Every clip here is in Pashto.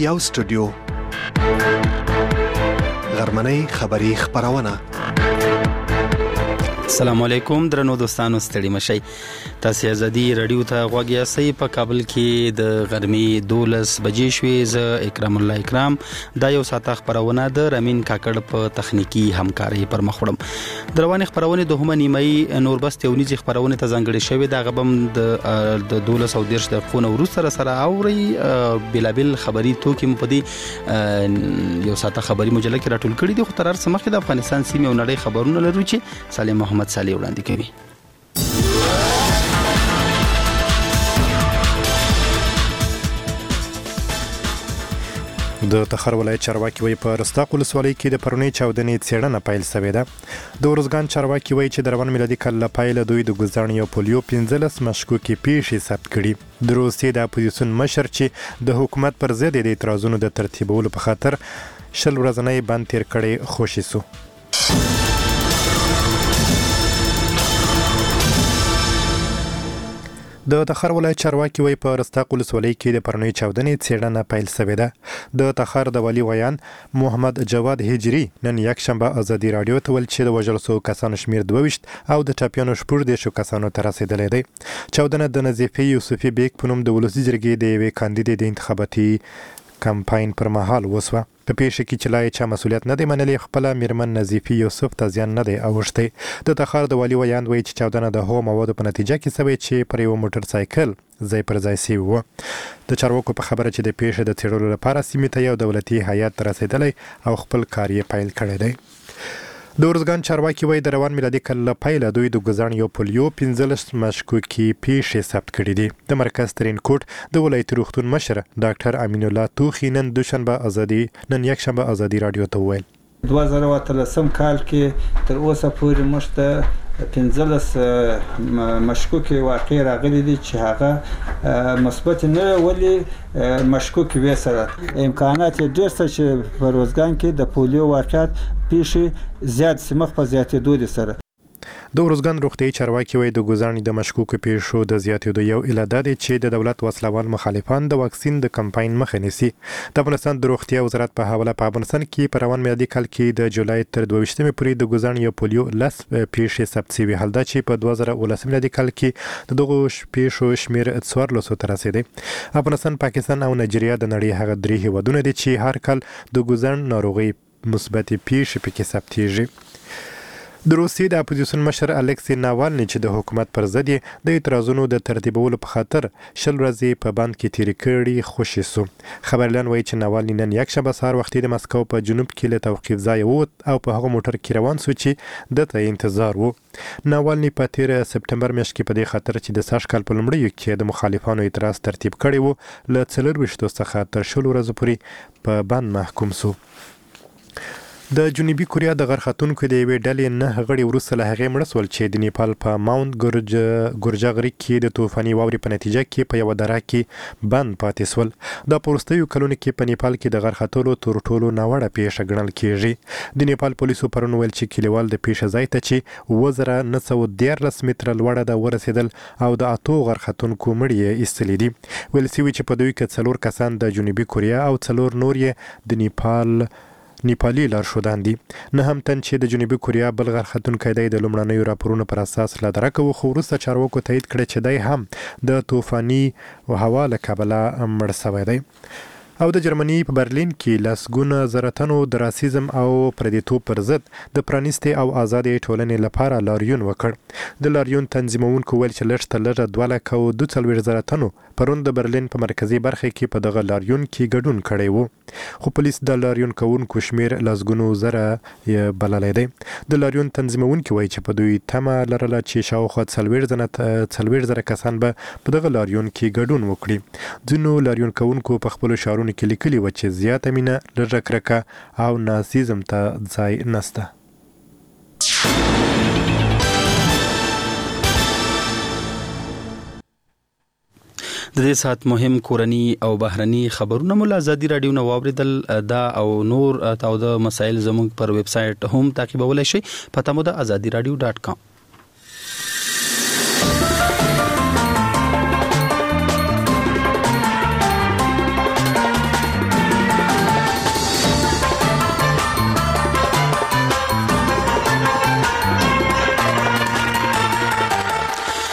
یو سټوډیو غرمنۍ خبری خبرونه. السلام علیکم درنو دوستانو، ستړي مشئ. تاسو ازادي رادیو ته غوږ یاستئ. په کابل کې د غرمې 12 بجې شوې. زه اکرام الله اکرام دا یو ساعته خبرونه د رامین کاکړ په تخنیکی همکاري پر مخ وړم. دروازه خبرونه د همه نیمه نور بس تونیزي خبرونه ته ځانګړي شوې. دا غبم د 12:30 دقیقو وروسته سره اوري بلابل خبري توکي مپدي یو ساعته خبري مجله کې راټول کړي دي. خو تر څو مخکې د افغانستان سیمه او نړۍ خبرونه لرو چې سالم محمد صالح وړاندې کوي. د تخار ولایت چارواکي وایي په رستاق ولسوالۍ کې د پرونی چاودنې څېړنه پیل شوې ده. د ورزګان چارواکي وایي چې د روان میلادي کال له پیله دوی د ګزارنې او پولیو 15 مشکوکې پیښې ثبت کړي. د روسیې د اپوزیسیون مشر چې د حکومت پر ضد د اعتراضونو د ترتیبولو په خاطر 20 ورځنی بند تیر کړي خوشي سو. د تخار ولایت چارواکي وایي په رستاق ولسوالۍ کې د پرونی چاودنې څېړنه پیل شوې ده. د تخار د والي ویان محمد جواد هجری نن یک شنبه ازادي رادیو ته ویل چې د وژل شوو کسانو شمیر 22 او د ټاپیانو 14 کسانو ته رسیدلی دی. چاودنه د نظیفه یوسفي بیگ په نوم د ولسي جرګې د یوې کاندیدې د انتخاباتي کمپاین پر مهال وسوه. په پیښه کې چې لا چا مسؤلیت نه دی منلی، خپل میرمن نظیفي یوسف ته زیان نه دی اوښتی. د تخار د والي ویان وایي چې چاودنه د هغو موادو په نتیجه کې شوې چې پر یو موټر سایکل ځای پر ځای شوی و. د چارواکو په خبره چې د پیښې د څېړلو لپاره سیمې ته یو دولتي هیات رسیدلی او خپل کار یې پیل کړی دی. د ورزګان چارواکي وایي د روان میلادي کال له پیله دوی د ګزارنې او پولیو 15 مشکوکې پیښې ثبت کړي دي. د مرکز ترینکوټ د ولایتي روغتون مشر ډاکټر امین الله توخی نن یک شنبه ازادي رادیو ته وویل 2013 کال کې تر اوسه پورې موږ ته 15 مشکوکې واقع راغلي دي چې هغه مثبت نه ولې مشکوک وي. سره امکانات ډېر څه چې په روزګان کې د پولیو واقعات پیښې زیات سمخ په زیاتېدو دي. سره د ورزګان روغتیايي چارواکي وایي د ګزارنې د مشکوکو پیښو د زیاتېدو یو علت دا دی چې د دولت وسلوال مخالفان د واکسین د کمپاین مخه نیسي. د افغانستان د روغتیا وزارت په حواله په افغانستان کې په روان میلادي کال کې د جولای تر 22 پورې د ګزارنې او پولیو 10 پیښې ثبت شوي، حال دا چې په 2019 میلادي کال کې د دغو پیښو شمیر 1400 ته رسیدي. افغانستان، پاکستان او نایجیریا د نړۍ هغه 3 هیوادونه دي چې هر کال د ګزارن ناروغي مثبت پیښې پکې ثبتېږي. د روسیې د اپوزیسیون مشر الکسی ناوالني چې د حکومت پر ضد د اعتراضونو د ترتیبولو په خاطر 20 ورځې په بند کې تیر کړي خوشي سو. خبريالان وایي چې ناوالني نن یک شنبه سهار وختي د مسکو په جنوب کې له توقيف ځای ووت او په هغه موټر کې روان سو چې دته انتظار وو. ناوالني په 13 سپتمبر میاشت کې په دې خاطر چې د ساش کال په لومړیو کې د مخالفانو اعتراض ترتیب کړي وو له 24 څخه تر 20 ورځې پورې په بند محکوم سو. د جنوبي کوریا د غرختونکو د یوې ډلې 9 غړي وروسته له هغې مړه شول چې د نیپال په ماونت ګورجاغري کې د طوفاني واورې په نتیجه کې په یوه دره کې بند پاتې شول. دا په وروستیو کلونو کې په نیپال کې د غرختلو تر ټولو ناوړه پیښه ګڼل کېږي. د نیپال پولیسو پرون ویل چې کلیوال د پیښه ځای ته چې 2913 متره لوړه ده ورسېدل او د 8 غرختونکو مړي یې ایستلي دي. ویل شوي چې په دوی کې 4 کسان د جنوبي کوریا او 4 نور یې د نیپالي لارښودان دي. نه هم تن چې د جنوبي کوریا بل غرختونکی دی د لومړنیو راپورونو پر اساس له درکه و، خو وروسته چارواکو تایید کړی چې دی هم د طوفاني هوا له کبله مړ شوی دی. او د جرمني په برلین کې لسګونه زره تنو د راسیزم او پردیتوب پر ضد د پرانیستې او آزادې ټولنې لپاره لاریون وکړ. د لاریون تنظیمونکو ویل چې لږ تر لږه 2,42,000 تنو پرون د برلین په مرکزي برخه کې په دغه لاریون کې ګډون کړی وو، خو پولیس د لاریون کوونکو شمیر لسګونو زره یې بللی دی. د لاریون تنظیمونکي وایي چې په دوی تمه لرله چې شاوخوا 40,000 کسان به په دغه لاریون کې ګډون وکړي. ځینو لاریون کوونکو په خپلو شعارونو کې لیکلي و چې زیاته مینه، لږه کرکه او ناسیزم ته ځای نسته. د دې سات مهم کورنی او بهرني خبرونه مول ازادي رادیو نو واوریدل دا او نور تاو د مسایل زموږ پر ویب سټ هم تعقیبولای شي. پته مو د azadiradio.com.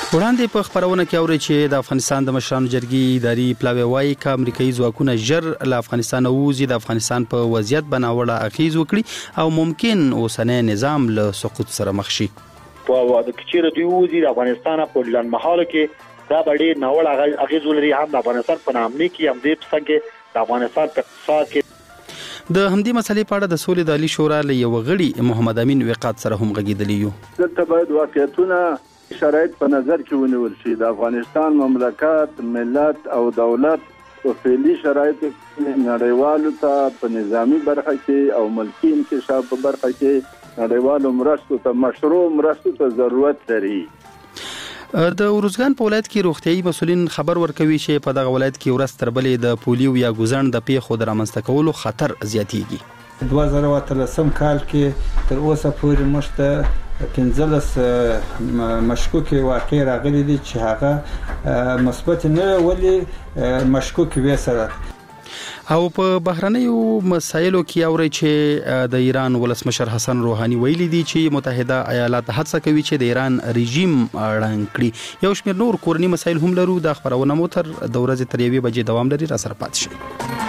وړاندې په خبرونه کې اوري چې د افغانستان د مشرانو جرګې اداري پلاوی وايي چې امریکایي ځواکونه ژر له افغانستان ووځي د افغانستان په وضعیت بناوړه اغیز وکړي او ممکن اوسنۍ نظام له سقوط سره مخ شي. په د کچېره دی وځي د افغانستان په لنډمهاله کې دا ډېر ناوړه اغیز ولري هم د افغانستان په نامني کې هم دې څنګه د افغانستان په اقتصاد کې د همدې مسلې په اړه د سولې د عالی شورا له یو غړي محمد امین وقات سره هم غږیدلی یو. دلته باید واقعیتونه شرایط په نظر کې ونیول شي. د افغانستان مملکت، ملت او دولت په فعلي شرایطو کې نړیوالو ته په نظامی برخه کې او ملکي انکشاف په برخه کې نړیوالو مرستو ته مشروع مرستو ته ضرورت لري. د اروزګان په ولایت کې روغتيایي مسولین خبر ورکوي چې په دغه ولایت کې ورځ تر بلې د پولیو یا ګوزن د پیښو د رامنځته کولو خطر زیاتېږي. 2013 کال کې تر اوسه پورې مشته 15 مشکوک واقع راغلي دي چې هغه مثبت نه ولي مشکوک وي سره. او په بهرنیو مسایلو کې اوري چې د ایران ولسمشر حسن روحاني ویلي دي چې متحده ایالات هڅه کوي چې د ایران رژیم ړنګ کړي. یو شمېر نور کورنی مسایل هم لرو. د خبرونه مو تر د ورځې تر 1 بجې دوام لري. را سره پات شئ.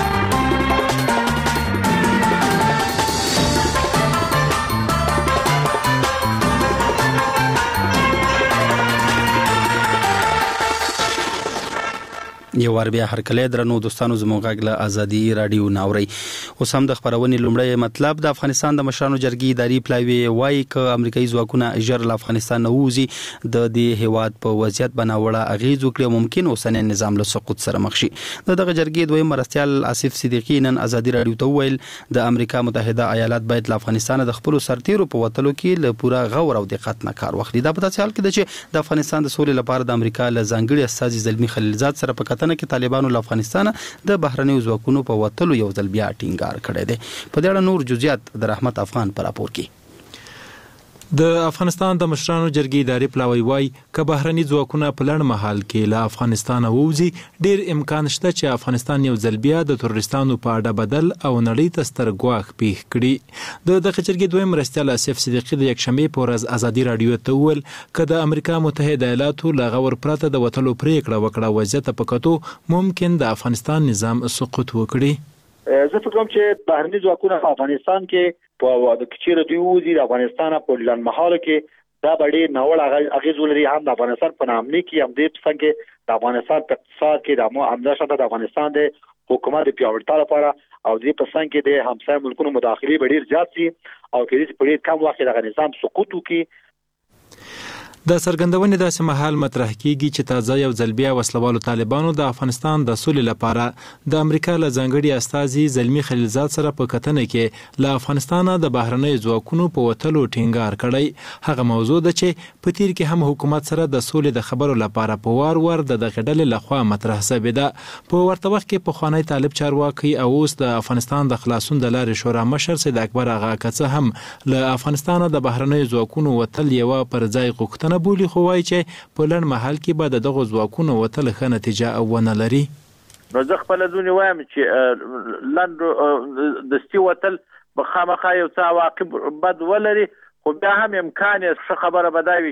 یو ور بیا هر کله درنو دوستانو زموږ غږ له ازادي رادیو ناوري. اوس هم د خبرونې لومړی مطلب د افغانستان د مشرانو جرګې اداري پلاوی وايي چې امریکایي ځواکونه ژر له افغانستان نه ووځي د دې هیواد په وضعیت بناوړه اغیز وکړي او ممکن اوسنۍ نظام له سقوط سره مخ شي. دغه جرګې دویم مرستيال آصف صدیقی نن ازادي رادیو ته ویل د امریکا متحده ایالات باید له افغانستان د خپل سرتیرو په وټلو کې له پوره غور او دقت نه کار واخلي. دا په داسې حال کې چې د افغانستان د سولې لپاره د امریکا له ځانګړي استازي زلمی خلیلزاد سره په کتنه کې طالبانو له افغانستان د بهرنیو ځواکونو په وټلو یو ځل بیا ټینګار کړی دی. په دې اړه نور جزئیات د رحمت افغان پر راپور کې. د افغانستان د مشرانو جرګې اداري پلاوی وايي چې بهرني ځواکونه په لړ مهال کې له افغانستان ووځي ډیر امکان شته چې افغانستان یو ځل بیا د تروریستانو په اډه بدل او نړۍ ته ستر ګواښ پیښ کړي. د دغه جرګې دویم مرستيال آصف صدیقی د یکشنبه په ورځ ازادي رادیو ته وویل چې د امریکا متحده ایالاتو له غور پرته د وټلو پریکړه وکړه وضعیت په کتو ممکن د افغانستان نظام سقوط وکړي. زه فکر کوم چې بهرني ځواکونه په افغانستان کې په د کچېره دی وځي د افغانستان په لنډمهاله کې دا ډېر ناوړه اغیز ولري هم د افغانستان په نامني کې هم دې څنګه د افغانستان په اقتصاد کې د همداشته د افغانستان د حکومت د پیاوړتیا لپاره او دې په څنګه کې د همسایه ملکونو مداخله ډېر زیات شي او کې په ډېر کم وخت د نظام سقوط وکړي. د سرګندونې داسې مهال مطرح کیږي چې تازه یو ځل بیا وسلوالو طالبانو د افغانستان د سولې لپاره د امریکا له ځانګړي استازي زلمی خلیلزاد سره په کتنه کې له افغانستان د بهرنیو ځواکونو په وټلو ټینګار کړی. هغه موضوع ده چې په تیر کې هم حکومت سره د سولې د خبرو لپاره په وار د دغه ډلې لخوا مطرح شوې ده. په ورته وخت کې پخوانی طالب چارواکي او اوس د افغانستان د خلاصون د لارې شورا مشر سید اکبر اغا کڅه هم له افغانستان د بهرنیو ځواکونو وټل یو پر ځای غوښتنه بولی خو وایي چې په لړ محل کې به دغه ځواکونو وټل ښه نتیجه او ونه لري. نو زه خپل ځونی وایم چې لنډ د ستی وټل به خامخا یو څه عواقب بد ولري خو بیا هم امکان یې ښه خبره به دا وي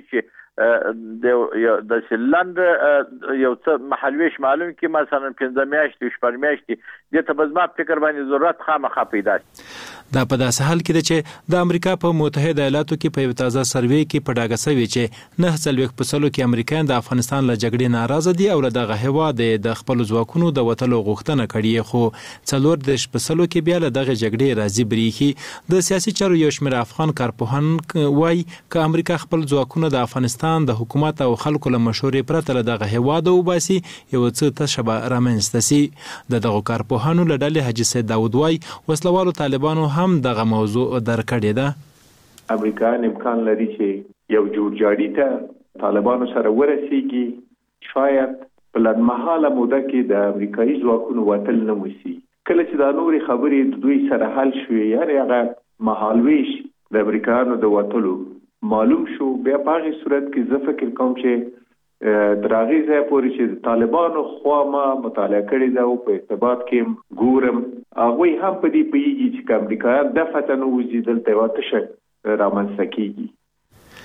چې د لنډ یو څه مهالویش معلوم کې مثلا 15 میاشتې 14 میاشتې دې ته به زما فکر باندې ضرورت خامخا پیدا شي. دا په داسې حال کې ده چې د امریکا په متحده ایالاتو کې په یو تازه سروې کې په ډاګه شوی چې 9% کې امریکایان د افغانستان له جګړې ناراضه دي او له دغه هیواد د خپل ځواکونو د وټلو غوښتنه کړې خو 4% کې بیا له دغه جګړې راضي بریښي. د سیاسي چارو یو شمېر افغان کارپوهان وایي چې امریکا خپل ځواکونه د افغانستان د حکومت او خلکو له مشورې پرته له دغه هیواد وباسي یو څه تشبه رامنځته سي. دغه کارپوهانو له ډلې حاجي سید داود وایي وسلوالو طالبانو هم دغه موضوع درکړې ده. امریکا امکان لري چې یو جوړجاړي ته طالبانو سره ورسیږي شاید په لنډمهاله موده کې د امریکایي ځواکونو وټل نه وسی. کله چې دا نوري خبرې د دوی سره حل شوې یعنی هغه مهالویش د امریکایانو د وټلو معلوم شو بیا په هغه صورت کې زه فکر کوم چې دراغي ځای پورې چې طالبانو خوا ما مطالعه کړې ده او په ارتباط کې ګورم هغه هم په دې پیږي چې امریکا د فتنو وزیدل ته واته شي رامنځته کیږي.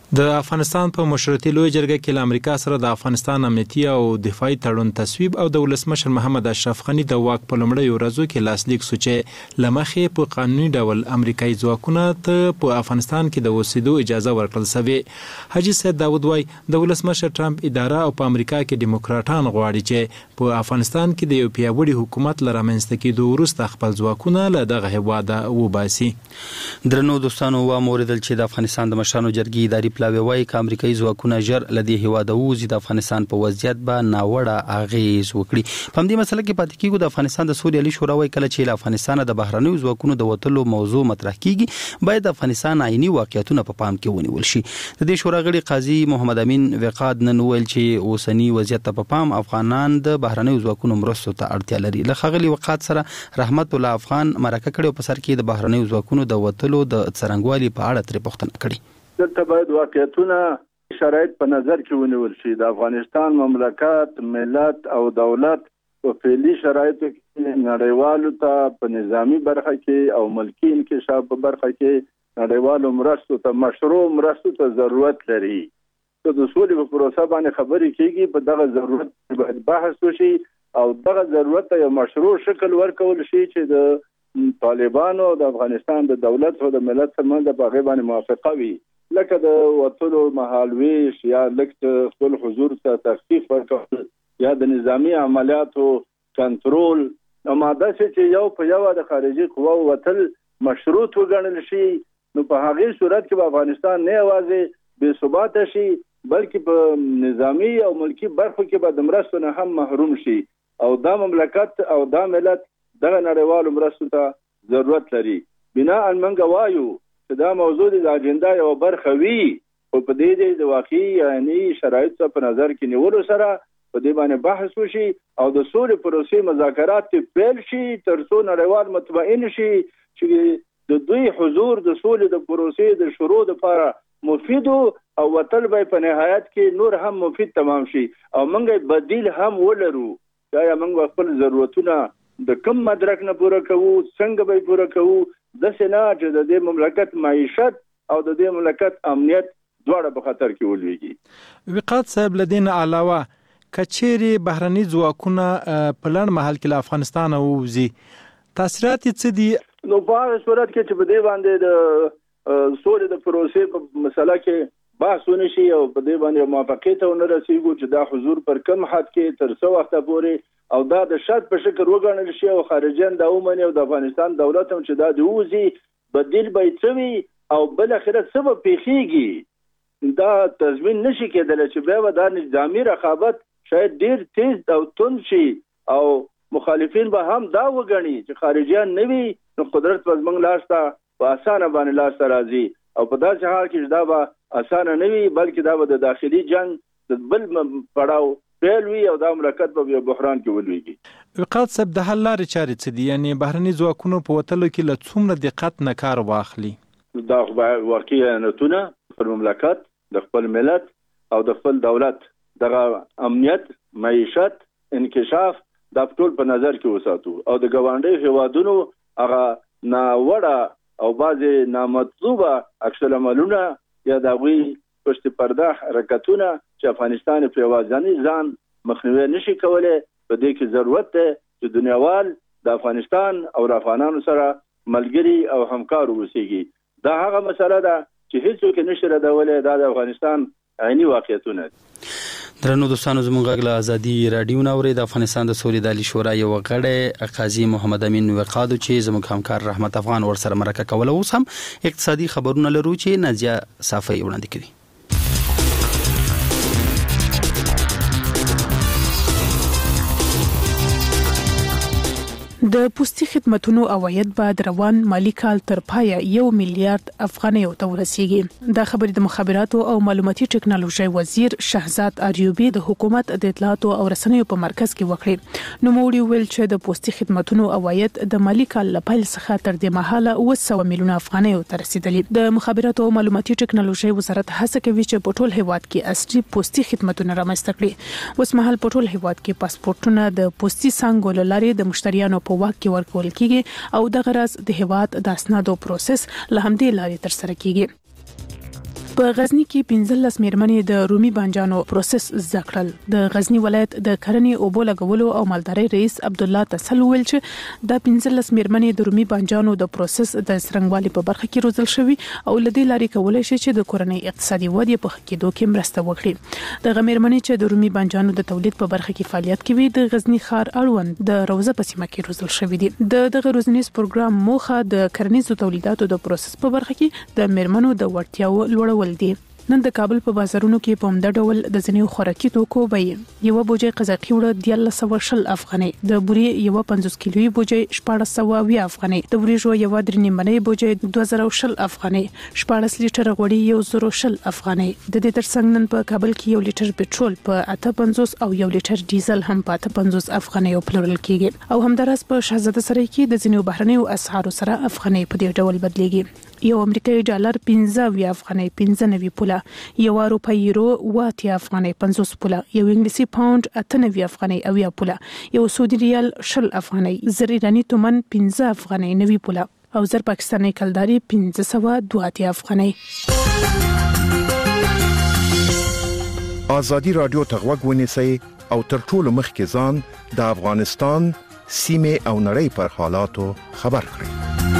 د افغانستان په مشورتي لوی جرګه کې له امریکا سره د افغانستان امنیتي او دفاعي تړون تصویب او د ولسمشر محمد اشرف غنی د واک په لومړیو ورځو کې لاسلیک شو چې لمخې په قانوني ډول امریکایي ځواکونه ته په افغانستان کې د اوسېدو اجازه ورکړل شوې. حاجي سید داود وای د ولسمشر ټرمپ اداره او په امریکا کې دیموکراټان غواړي چې په افغانستان کې د یو پیاوړي حکومت لرامنځته کېدو وروسته خپل ځواکونه له دغه هیواده وباسي. درنو دوستانو واوریدل چې د افغانستان د مشرانو جرګې اداري پلاوی وایي چې امریکایي ځواکونه ژر له دې هیواده ووځي د افغانستان په وضعیت به ناوړه اغېز وکړي. په همدې مسله کې پاتې کېږو. د افغانستان د سولې عالي شورا وایي کله چې له افغانستانه د بهرنیو ځواکونو د وتلو موضوع مطرح کیږي باید د افغانستان عیني واقعیتونه په پام کې ونیول شي. د دې شورا غړي قاضي محمد امین وقاد نن ویل چې اوسنی وضعیت ته په پام افغانان د بهرنیو ځواکونو مرستو ته اړتیا لري. له ښاغلي وقاد سره رحمت الله افغان مرکه کړې په سر کې د بهرنیو ځواکونو د وتلو د څرنګوالي په اړه ترې پوښتنه کړې. دلته باید واقعیتونه شرایط په نظر کې ونیول شي. د افغانستان مملکت، ملت او دولت په فعلي شرایطو کې نړیوالو ته په نظامی برخه کې او ملکی انکشاف په برخه کې نړیوالو مرستو ته مشروع مرستو ته ضرورت لري. که د سولې په پروسه باندې خبرې کېږي په دغه ضرورت باید بحث وشي او دغه ضرورت ته یو مشروع شکل ورکول شي چې د طالبانو د افغانستان د دولت او د ملت ترمنځ په هغې باندې موافقه وي. لکه د وتلو مهالویش یا لکه خپل حضور ته تخفیف ورکول یا د نظامی عملیاتو کنټرول او ماده چې یو په یو د خارجي قواو وتل مشروط وګڼل شي نو په هغې صورت کې به افغانستان نه یوازې بې ثباته شي بلکې په نظامی او ملکی برخو کې به د مرستو نه هم محروم شي او دا مملکت او دا ملت دغه نړیوالو مرستو ته ضرورت لري. بنا موږ وایو چې دا موضوع د اجنډا یو برخه وي او په دې د واقعي یعنی شرایطو په نظر کې نیولو سره په دې باندې بحث وشي او د سولې پروسې مذاکرات پیل شي تر څو نړیوال مطمئن شي چې د دوی حضور د سولې د پروسې د شروع لپاره مفید او وتل به په نهایت کې نور هم مفید تمام شي او موږ بدیل هم ولرو. دا موږ خپل ضرورتونه د کم مدرک نه پوره کوو څنګه به پوره کوو د سنا چې د دې مملکت معیشت او د دې مملکت امنیت دواړه په خطر کې ولويږي. وقاد صاحب لدین علاوه کچېری بهرني ځواکونه په لړ محل کې له افغانستان ووزي تاثیرات څه دي؟ نو په هغه صورت کې چې په دې باندې د سولې د پروسې په مسله کې بحث ونشي او په دې باندې موافقه ته ونه رسیږو چې دا حضور پر کم حد کې تر څو وخت پورې او دا د شرط په شکل وګڼل شي او خارجيان دا ومني او د افغانستان دولت هم چې دا د وزي بدیل به څوي او بل اخرت سبب پیخيږي دا تضمین نشي کېدل چې به دا نظامی رقابت شاید ډیر تیز او تند شي او مخالفین به هم دا وګڼي چې خارجيان نوي نو قدرت په زمنګ لاسته په اسانه باندې لاسته راځي او په داسې حال کې دا به اسانه نوي بلکې دا به د داخلي جنگ د بل پړاو پیلوي او دا مملکت په بحران کې ولويږي. وقاد صاحب د حل لارې چارې څه دي؟ یعنی بهرني ځواکونو په وتلو کې له څومره دقت نه کار واخلي؟ دا واقعي نتونه پر مملکت د خپل ملت او د خپل دولت دغه امنیت معیشت انکشاف دا ټول په نظر کې وساتو او د ګاونډي هیوادونو هغه ناوړه او بعضې نامطلوبه عکس العملونه یا د هغوی پشت پرده حرکتونه چې افغانستان په یوازې ځان مخنیوي نشي کولی په دې کې ضرورت دی چې دنیاوال د افغانستان او افغانانو سره ملګري او همکار اوسېږي. دا هغه مسله ده چې هیڅوک نشي ردولی دا د افغانستان عیني واقعیتونه دي. درنو دوستانو زموږ غږ له ازادي رادیو نه اورئ. د افغانستان د سولې عالي شورا یو غړی قاضي محمد امین وقاد چې زموږ همکار رحمت افغان ورسره مرکه کوله. اوس هم اقتصادي خبرونه لرو چې نازیه صافی وړاندې کړي. د پوستي خدماتو عواید به روان مالی کال تر پایه 1 میلیارډ افغانۍ ته ورسیږي. دا خبرې د مخابراتو او معلوماتي ټکنالوژي وزیر شهزاد اریوبی د حکومت د اطلاعاتو او رسنیو په مرکز کې وکړي. نو موږ ویل چې د پوستي خدماتو عواید د مالی کال لپاره څخه تر دې مهاله 900 میلیونه افغانۍ ته رسیدلي. د مخابراتو او معلوماتي ټکنالوژي وزارت هڅه کوي چې په ټول هیواد کې اصلي پوستي خدماتو رامنځته کړي. اوس مهال په ټول هیواد کې پاسپورتونه د پوستي څنګه لارې د مشتریانو په واک کې ورکول کیږي او د غرض د هیواد د اسنادو پروسس له همدې لارې تر سره کیږي. په غزنی کې 15 میرمنې د رومي بانجانو پروسس زده کړل. د غزنی ولایت د کرنې او بولګولو او مالدارۍ رئیس عبد الله تسل ویل چې د 15 میرمنې د رومي بانجانو د پروسس د څرنګوالي په برخه کې روزل شوی او لدې لارې کولای شي چې د کورنۍ اقتصادي ودې په خکېدو کې مرسته وکړي. د غمیرمنې چې د رومي بانجانو د تولید په برخه کې فعالیت کوي د غزنی ښار اړوند د روزه په سیمه کې روزل شوی دی. دغه روزنیز پروګرام موخه د کرنیزو تولیداتو د پروسس په برخه کې د میرمنو د وړتیاو لوړول دي. نن د کابل په بازارونو کې په همدا ډول د ځینو خوراکي توکو بیې یو بوجي قزاقي وړه 1310 افغانۍ، د بوري یو 50 کیلوي بوجي 1420 افغانۍ، د وریژو یو 3.5 بوجي 2010 افغانۍ، 14 لیټر غوړي 1010 افغانۍ. د دې ترڅنګ نن په کابل کې 1 لیټر پټرول په 58 او 1 لیټر ډیزل هم په 58 افغانۍ پلورل کیږي. او همداراز په شهزاده سرای کې د ځینو بهرنیو اسعارو سره افغانۍ په دې ډول بدلېږي. یو امریکایي ډالر 15 افغانۍ 95 پوله، یو اروپایي یورو 80 افغانۍ 50 پوله، یو انګلیسي پاوند 98 افغانۍ 80 پوله، یو سعودي ریال 20 افغانۍ، زر ایرانی تومن 15 افغانۍ 90 پوله او زر پاکستاني کلداري 1502 افغانۍ. ازادي رادیو ته غوږ ونیسئ او تر ټولو مخکې ځان د افغانستان سیمه او نړۍ پر حالاتو خبر کړئ.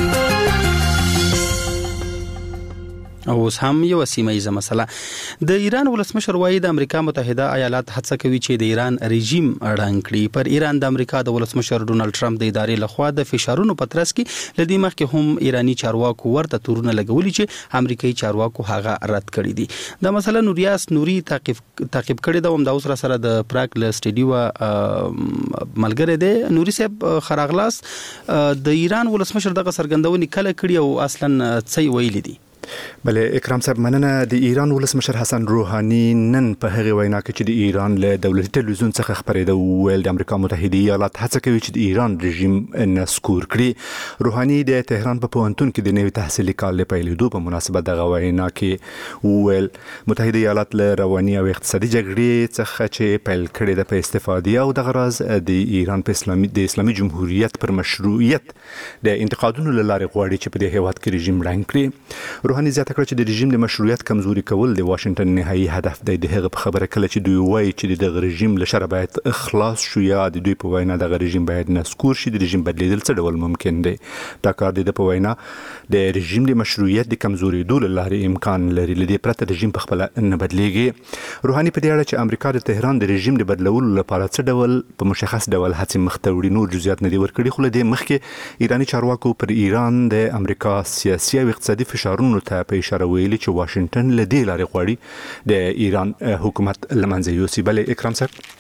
او اوس هم یو سیمایي مسله. د ایران ولسمشر وایي د امریکا متحده ایالات هڅه کوي چې د ایران رژیم اړنګ کړي. پر ایران د امریکا د ولسمشر ډونالد ټرمپ د ادارې لخوا د فشارونو په ترڅ کې لدی مخکې هم ایرانی چارواکو ورته تورونه لګولي چې امریکایي چارواکو هغه رد کړی دي. د مسله نوریاس نوري تعقیب کړي دا هم د اوس سره د پراګ ل سټډیو ملګری دی. نوري صاحب خراغلاس د ایران ولسمشر دغه سرګندونې کله کړي او اصلا څه ویلي دي؟ بله اکرام صاحب مننه. د ایران ولسمشر حسن روحاني نن په هغه وینا کې چې د ایران له دولتي تلویزیون څخه خبرېده ویل د امریکا متحده ایالات هڅه کوي چې د ایران رژیم نسکور کړي. روحاني د تهران په پوهنتون کې د نوي تحصیلي کال له پیلېدو په مناسبت دغه وینا کې ویل متحده ایالات له رواني او اقتصادي جګړې څخه چې پیل کړې ده په استفاده او د غرض د ایران په اسلامي جمهوریت پر مشروعیت د انتقادونو لاره غواړي چې په دې هیواد کې رژیم رنګ کړي. روحاني زیاته کړه چې د رژیم د مشروعیت کمزوري کول د واشنگټن نهایی هدف دی. د هغه په خبره کله چې دوی وایي چې د رژیم له شر باید اخلاص شو یا د دوی په وینا د رژیم باید نسکور شي، د رژیم بدلیدل څه ډول ممکن دی؟ دا کار د په وینا د رژیم د مشروعیت د کمزوري دول لارې امکان لري. لدې پرته رژیم په خپل نه بدلیږي. روحاني په دې اړه چې امریکا د تهران د رژیم د بدلولو لپاره څه ډول په مشخص ډول هڅې مخته وړي نور جزئیات نه دي ورکړي. خو لدې مخکې ایرانی چارواکو پر ایران د امریکا سیاسي او اقتصادي فشارونو ته په اشاره ویلي چې واشنگټن له دې لارې غواړي د ایران حکومت لمنځه یوسي. بلې اکرام صاحب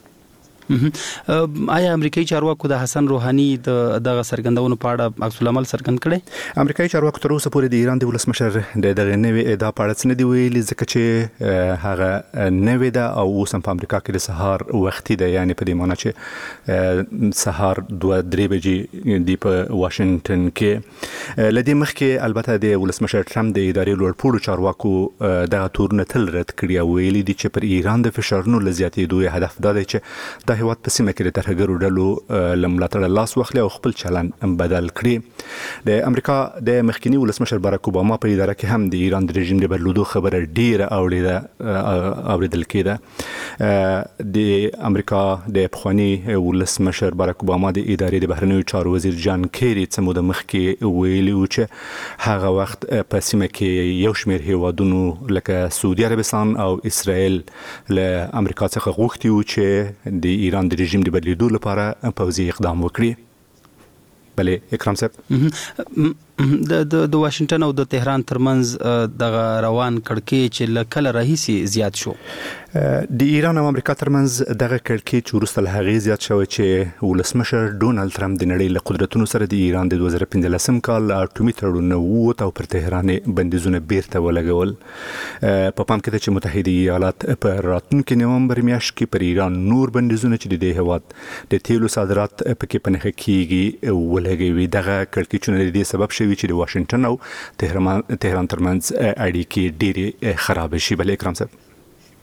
آیا امریکایي چارواکو د حسن روحاني دغه سرګندونو په اړه عکس العمل څرګند کړي؟ امریکایي چارواکو تر اوسه پورې د ایران د ولسمشر دغه نوې ادعا په اړه څه نه دی ویلي ځکه چې هغه نوې ده او اوس هم په امریکا کې د سهار وختي ده، یعنی په دې معنی چې سهار 2-3 بجې دی په واشنگټن کې. لدې مخکې البته د ولسمشر ټرمپ د ادارې لوړپوړو چارواکو دغه تورونه تل رد کړي او ویلي دي چې پر ایران د فشارونو لزیاتېدو هدف دا دی چې د هیواد په سیمه کې د ترهګرو ډلو لملاتړ لاس واخلي او خپل چلن بدل کړي. د امریکا د مخکنی ولسمشر باراک اوباما په اداره کې هم د ایران د رژیم د بدلولو خبره ډیره اوریدل کېده. د امریکا د پخوانی ولسمشر باراک اوباما د ادارې د بهرنیو چارو وزیر جان کیری څه موده مخکې ویلي و چې هغه وخت په سیمه کې یو شمېر هیوادونو لکه سعودي عربستان او اسرائیل له امریکا څخه غوښتي و چې د ایران د رژیم د بدلیدو لپاره پوځي اقدام وکړي. بلې اکرام صاحب د واشنگټن او د تهران ترمنځ دغه روان کړکېچ چې لکه راهیسي زیات شو. د ایران او امریکا ترمنځ دغه کړکېچ وروسته له هغې زیات شوی چې ولسمشر ډونالد ټرمپ د نړۍ له قدرتونو سره د ایران د 2015 کال اټومي تړون نه ووت او پر تهران بندیزونه بیرته ولګول. په پام کې ده چې متحده ایالات په راتلونکي نومبر میاشت کې پر ایران نور بندیزونه چې د دې هیواد د تیلو صادرات پکې په نښه کېږي ولګوي. دغه کړکېچونه د دې سبب شوي چې د واشنگټن او تهران ترمنځ اړیکې ډېرې خراب شي. بلې اکرام صاحب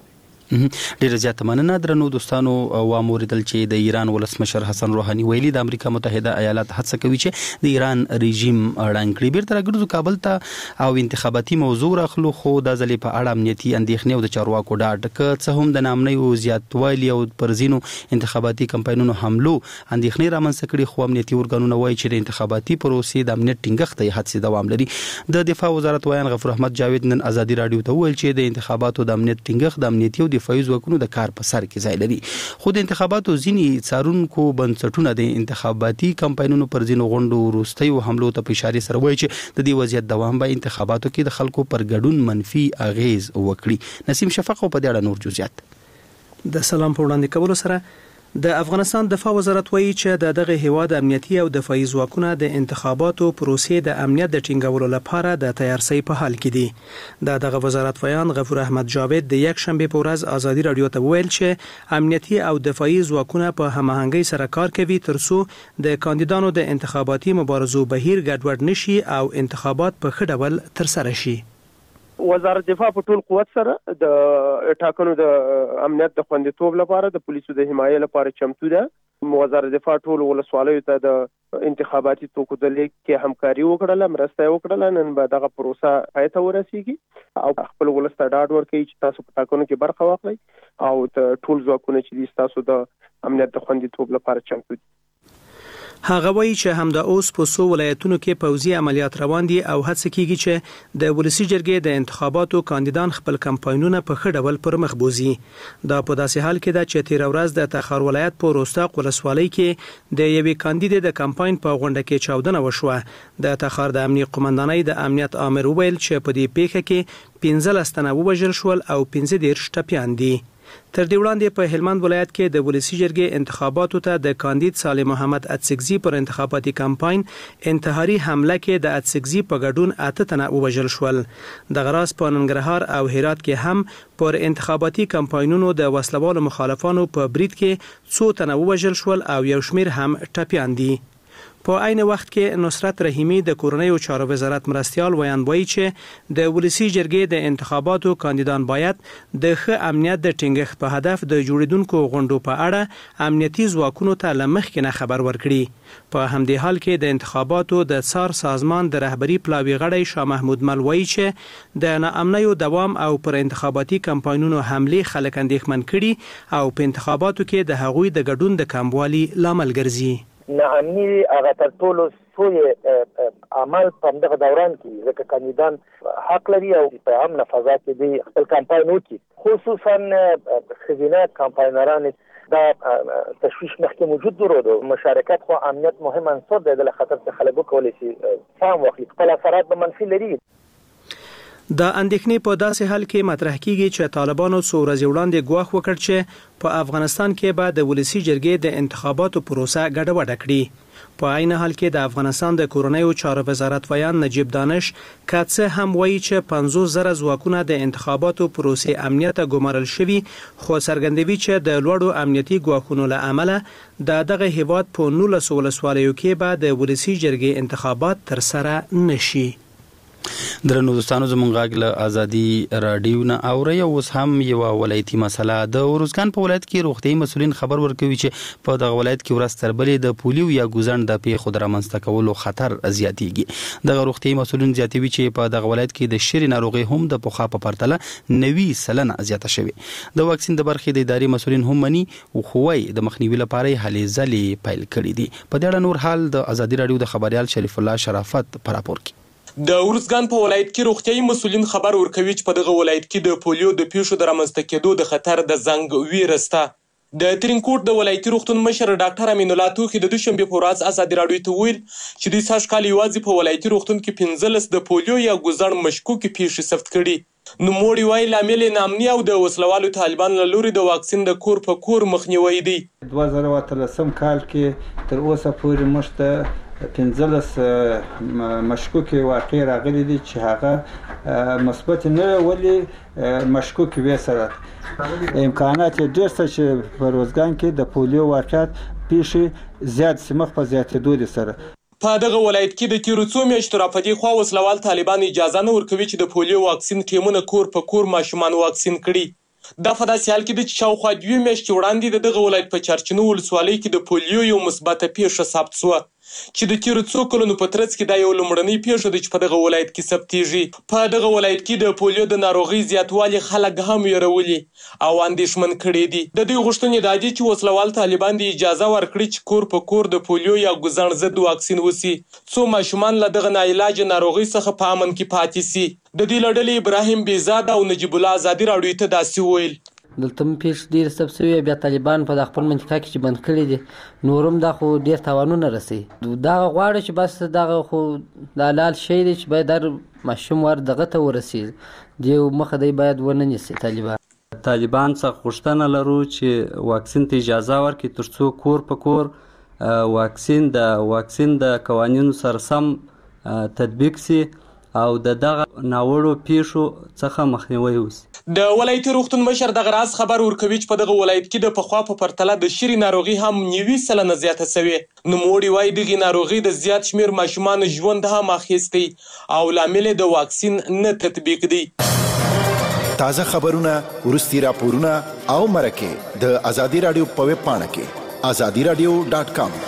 ډیره زیاته مننه درنو دوستانو. واموریدل چې د ایران ولسمشر حسن روحاني ویلي د امریکا متحده ایالات هڅه کوي چې د ایران رژیم ړنګ کړي. بیرته راګرځو کابل ته او انتخاباتي موضوع راخلو، خو د ځلې په اړه امنیتي اندېښنې او د چارواکو ډاډ که څه هم د نامنیو زیاتوالي او پر ځینو انتخاباتي کمپاینونو حملو اندېښنې رامنځته کړي، خو امنیتي ارګانونه وایي چې د انتخاباتي پروسې د امنیت ټینګښت یې هڅې دوام لري. د دفاع وزارت ویان غفور احمد جاوید نن ازادي رادیو ته وویل چې د انتخاباتو د امنیت ټینګښت د امنیتي او دفاعي ځواکونو د کار په سر کې ځای لري، خو د انتخاباتو ځینې څارونکو بنسټونه د انتخاباتي کمپاینونو پر ځینو غونډو وروستیو حملو ته په اشاره سره وایي چې د دې وضعیت دوام به انتخاباتو کې د خلکو پر ګډون منفي اغیز وکړي. نسیم شفق په دې اړه نور جزئیات. د سلام په وړاندې کولو سره د افغانستان دفاع وزارت وایي چې د دغه هیواد امنیتي او دفاعي ځواکونه د انتخاباتو پروسې د امنیت د ټینګولو لپاره د تیارسۍ په حال کې دي. دغه وزارت ویان غفور احمد جاوید د یک شنبه په ورځ ازادي رادیو ته ویل چې امنیتي او دفاعي ځواکونه په هماهنګۍ سره کار کوي ترڅو د کاندیدانو د انتخاباتي مبارزو بهیر ګډوډ نشي او انتخابات په ښه ډول ترسره شي. وزارت دفاع په ټول قوت سره د ټاکنو د امنیت د خوندیتوب لپاره د پولیسو د حمایې لپاره چمتو ده. وزارت دفاع ټول ولسوالیو ته د انتخاباتي توکو د لیک کې همکاري وکړه، مرسته وکړه. نن به دغه پروسه پای ته ورسیږي او خپل ولس ته ډاډ ورکوي چې تاسو په ټاکنو کې برخه واخلئ او ټول ځواکونه چې تاسو د امنیت د خوندیتوب لپاره چمتو دي. هغه وایي چې همدا اوس په څو ولایتونو کې پوځي عملیات روان دي او هڅه کیږي چې د ولسی جرګې د انتخاباتو کاندیدان خپل کمپاینونه په ښه ډول پر مخ بوزي. دا په داسې حال کې ده چې تیر ورځ د تخار ولایت په روستاق ولسوالۍ کې د یوې کاندید د کمپاین په غونډه کې چاودنه وشوه. د تخار د امنیت قومندانۍ د امنیت آمر ویل چې په دې پیښه کې 15 تنه ووژل شول او 15 ټپیان دي. تر دې وړاندې په هلمند ولایت کې د ولسی جرګې انتخاباتو ته د کاندید صالح محمد اتسګزي پر انتخاباتي کمپاین انتحاري حمله کې د اتسګزي په ګډون 8 تنه ووژل شول. د غراس په ننګرهار او هرات کې هم پر انتخاباتي کمپاینونو د وسلوالو مخالفانو په برید کې 2 تنه ووژل شول او یو شمیر هم ټپیان دي. په عین وخت کې نصرت رحیمی د کورنیو چارو وزارت مرستیال ویان وایي چې د ولسی جرګې د انتخاباتو کاندیدان باید د ښه امنیت د ټینګښت په هدف د جوړیدونکو غونډو په اړه امنیتي ځواکونو ته لمخکې نه خبر ورکړي. په همدې حال کې د انتخاباتو د څار سازمان د رهبری پلاوی غړی شاه محمود مل وایي چې د ناامنیو دوام او پر انتخاباتي کمپاینونو حمله خلک اندېښمن کړي او په انتخاباتو کې د هغوی د ګډون د کموالي لامل ګرځي. ناامني هغه تر ټولو سوی عمل په دغه دوران کې ځکه کاندیدان حق لري او په امن فضا کې دی خپل کمپاین وکړي، خصوصا خزینه کمپاینران دا تشویش مخکې موجود درلود. مشارکت خو امنیت مهم عنصر دی، د خطر څخه خلک وکولای شي سم واخلي، خپل اثرات به منفي لري. د اندېښنې په داسې حال کې مطرح کیږي چې طالبانو څو ورځې وړاندې ګواښ وکړ چې په افغانستان کې به د ولسی جرګې د انتخاباتو پروسه ګډوډه کړي. په عین حال کې د افغانستان د کورنیو چارو وزارت ویان نجیب دانش کاڅه هم وایي چې 50,000 ځواکونه د انتخاباتو پروسې امنیت ګمارل شوي، خو څرګندوي چې د لوړو امنیتي ګواښونو له امله دغه هیواد په 19 ولسوالیو کې به د ولسی جرګې انتخابات ترسره نشي. درنو دوستانو زمونږ غږ له ازادي رادیو نه اوري. اوس هم یو ولایتي مسله د ورزګان په ولایت کې روغتيایي مسولین خبر ورکوي چې په دغه ولایت کې ورځ تر بلې د پولیو یا ګوزڼ د پیښو د رامنځته کولو خطر زیاتېږي. دغه روغتيایي مسولین زیاتوي چې په دغه ولایت کې د شری ناروغي هم د پخوا په پرتله 90% زیاته شوې. د واکسین د برخې د اداري مسولین هم مني او خوای د مخنیوي لپاره هلې ځلې پیل کړې دي. په دې اړه نور حال د ازادي رادیو د خبريال شریف الله شرافت پر راپور کې. د ورزګان په ولایت کې روغتيایي مسولین خبر ورکوي چې په دغه ولایت کې د پولیو د پیښو د رامنځته کېدو د خطر د زنګ ویره شته. د ترینکوټ د ولایتي روغتون مشر ډاکټر امین الله توخی د دوشنبه په ورځ ازادي رادیو ته ویل چې د ساشکال یوازې په ولایتي روغتون کې 15 د پولیو یا ګوزڼ مشکوک پیښې ثبت کړي. نو موړي وایي لامل نامني او د وسلوالو طالبان له لوري د واکسین د کور په کور مخنیوي دی. 2013 کال کې تر اوسه پورې مشته 15 مشکوک واقع راغلي دي چې هغه مثبت نه ولی مشکوک وي سره امکانات ډېر څه چې په روزګان کې د پولیو واقعات پیښې زیات سمخ په زیاتېدو دي سره. په دغه ولایت کې د تیرو څو میاشتو راپدې خوا وسلوال طالبان اجازه نه ورکوي چې د پولیو واکسین ټیمونه کور په کور ماشومان واکسین کړي. دا په داسې حال کې ده چې شاوخوا 2 میاشتې وړاندې د دغه ولایت په چارچینو ولسوالۍ کې د پولیو یو مثبته پیښه ثبت شوه چې د تیرو څو کلونو په ترڅ کې دا یو لومړنۍ پیښه ده چې په دغه ولایت کې ثبتېږي. په دغه ولایت کې د پولیو د ناروغۍ زیاتوالي خلک هم ویرولي او اندېښمن کړي دي. د دوی غوښتنې دا دي چې وسلوال طالبان د اجازه ورکړي چې کور په کور د پولیو یا ګوزڼ ضد واکسین وسي څو ماشومان له دغه ناعلاجه ناروغۍ څخه په امن کې پاتې سي. د دوی له ډلې ابراهیم بیزاد او نجیب الله ازادي راډیو ته داسې وویل: دلته هم پیښې ډېرې ثبت شوي، بیا طالبان په د خپل منطقه کې چې بند کړي دي نور هم دا خو ډېر تاوانونه رسوي. دغه غواړي چې بس دغه خو د حلال شی دی چې باید هر ماشوم دغه ته ورسېږي، دې مخه دی باید ونه نیسي. طالبان څخه غوښتنه لرو چې واکسین ته اجازه ورکړي تر څو کور په کور واکسین د قوانینو سره سم تطبیق سي او دغه ناوړو پیښو څخه مخنیوی وشي. د ولایتي روغتون مشر دغه راز خبر ورکوي چې په دغه ولایت کې د پخوا په پرتله د شری ناروغي هم 90% زیاته شوې. نوموړي وایي دغه ناروغي د زیات شمیر ماشومانو ژوند هم اخیستی او لامل د واکسین نه تطبیق دی. تازه خبرونه، ورستي راپورونه او مرکه د ازادي رادیو په ویب پاڼه کې azadiradio.com.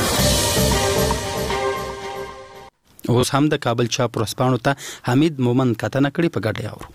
اوس هم د کابل چاپ ورځپاڼو ته حمید مومن کتنه کړې په ګډه اورو.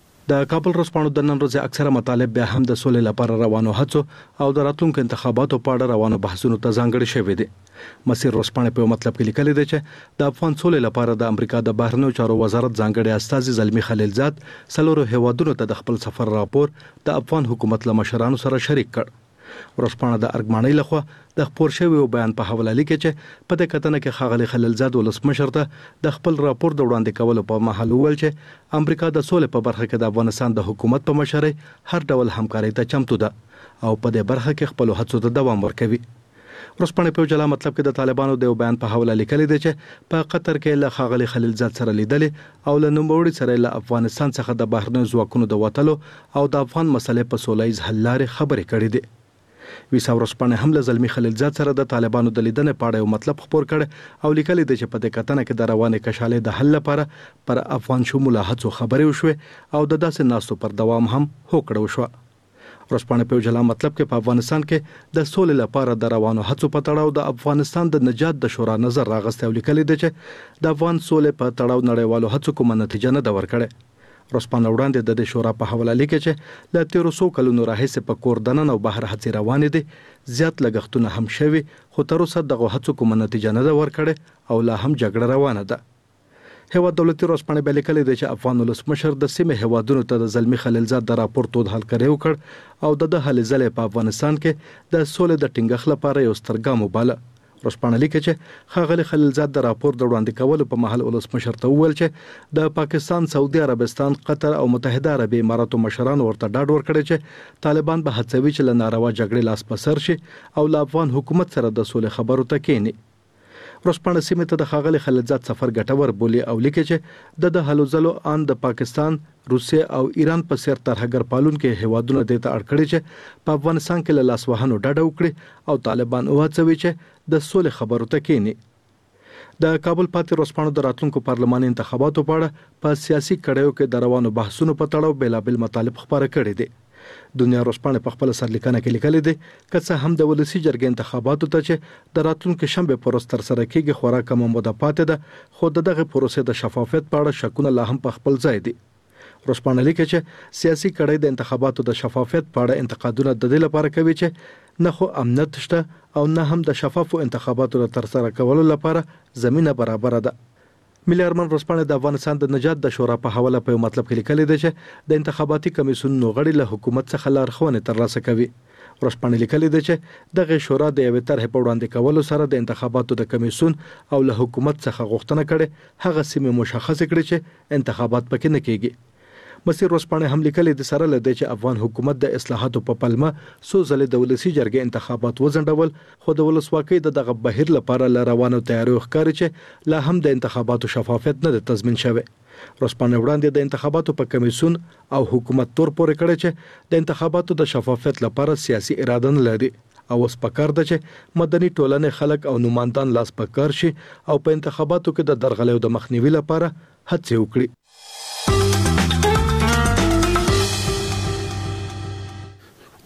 د کابل ورځپاڼو د نن ورځې اکثره مطالب بیا هم د سولې لپاره روانو هڅو او د راتلونکو انتخاباتو په اړه روانو بحثونو ته ځانګړي شوي دي. مسیر ورځپاڼه په مطلب کې لیکلي دی چې د افغان سولې لپاره د امریکا د بهرنیو چارو وزارت ځانګړي استازي زلمی خلیلزاد څلورو هیوادونو ته د خپل سفر راپور د افغان حکومت له مشرانو سره شریک کړ. ورځپاڼه د ارګمانۍ لخوا د خپور شوی بیان په حواله لیکي چې په دې کتنه کې ښاغلي خلیلزاد ولسمشر ته د خپل راپور د وړاندې کولو په مهال وویل چې امریکا د سولې په برخه کې د افغانستان د حکومت په مشرۍ هر ډول همکارۍ ته چمتو ده او په دې برخه کې خپل هڅو ته دوام ورکوي. ورځپاڼه په جلا مطلب کې د طالبانو د بیان په حواله لیکلي دی چې په قطر کې له ښاغلي خلیلزاد سره لیدلې او له نوموړي سره له افغانستان څخه د بهرنیو ځواکونو د وټلو او د افغان مسلې په سولهییز حل لارې خبرې کړې دي. ویسا ورځپاڼه هم له زلمی خلیلزاد سره د طالبانو د لیدنې په اړه یو مطلب خپور کړ او لیکلي دی چې په دې کتنه کې د روانې کشالې د حل لپاره پر افغان شموله هڅو خبرې وشوې او د داسې ناستو پر دوام هم هوکړه وشوه. ورځپاڼه په جلا مطلب کې په افغانستان کې د سولې لپاره د روانو هڅو په تړاو د افغانستان د نجات د شورا نظر راغسته او لیکلي دی چې د افغان سولې په تړاو نړیوالو هڅو کومه نتیجه نه ده ورکړې. ورځپاڼه وړاندې د شورا په حواله لیکي چې له 1300 کلونو راهیسې په کور دننه او بهر هڅې روانې دي، زیات لګښتونه هم شوي خو تر اوسه دغه هڅو کومه نتیجه نه ده ورکړې او لا هم جګړه روانه ده. هیواد دولتي ورځپاڼه بیا لیکلي دی چې افغان ولسمشر د سیمې هیوادونو ته د زلمی خلیلزاد د راپور تود حل کړی وکړ او د هلې ځلې په افغانستان کې د سولې د ټینګښت لپاره یو ستر ګام وباله. ورځپاڼه لیکي چې ښاغلي خلیلزاد د راپور د وړاندې کولو په مهال ولسمشر ته وویل چې د پاکستان، سعودي عربستان، قطر او متحده عربي اماراتو مشرانو ورته ډاډ ورکړی چې طالبان به هڅوي چې له ناروا جګړې لاس په سر شي او له افغان حکومت سره د سولې خبرو ته کېني. ورځپاڼه سیمې ته د ښاغلي خلیلزاد سفر ګټور بولي او لیکي چې د هلو ځلو ان د پاکستان، روسیه او ایران په سیر ترهګر پالونکو هیوادونو د ته اړ کړی چې په افغانستان کې له لاس وهنو ډډه وکړي او طالبان وهڅوي چې د سولې خبرو ته کېني. د کابل پاتې ورځپاڼو د راتلونکو پارلماني انتخاباتو په اړه په سیاسي کړیو کې د روانو بحثونو په تړاو بیلابل مطالب خبره کړي دي. دنیا ورځپاڼه په خپل سرلیکنه کې لیکلي دي که څه هم د ولسی جرګې انتخاباتو ته چې د راتلونکو شنبه پر ورځ تر سره کېږي خورا کم موده پاتې ده خو دغه پروسې د شفافیت په اړه شکونه لا هم په خپل ځای دي. ورځپاڼه لیکي چې سیاسي کړۍ د انتخاباتو د شفافیت په اړه انتقادونه د دې لپاره کوي چې نه خو امنیت شته او نه هم د شفافو انتخاباتو تر سره کولو لپاره زمينه برابر ده. ملي ارمان ورځپاڼه د افغانستان د نجات د شورا په حواله په مطلب کې لیکلي دی چې د انتخاباتي کمیسیون غړي له حکومت څخه لارښوونې ترلاسه کوي. ورځپاڼه لیکلي دی چې دغه شورا د یوې طرحې په وړاندې کولو سره د انتخاباتو د کمیسیون او له حکومت څخه غوښتنه کړي هغه سیمه مشخص کړي چې انتخابات پکې نه کیږي. مسیر ورځپاڼه هم لیکلي د سره لدی چې افغان حکومت د اصلاحاتو په پلمه سو ځلې د ولسی جرګې انتخابات وځنډول خو د ولسواکۍ دغه بهیر لپاره ل روانو تیاریو ښکاري چې لا هم د انتخاباتو شفافیت نه تضمین شوی. ورځپاڼه وړاندې د انتخاباتو په کمیسیون او حکومت تور پورې کړی چې د انتخاباتو د شفافیت لپاره سیاسي اراده نه لري او اوس پکار ده چې مدني ټولنې خلک او نمائندان لاس پکار شي او په انتخاباتو کې د درغلیو د مخنیوي لپاره هڅې وکړي.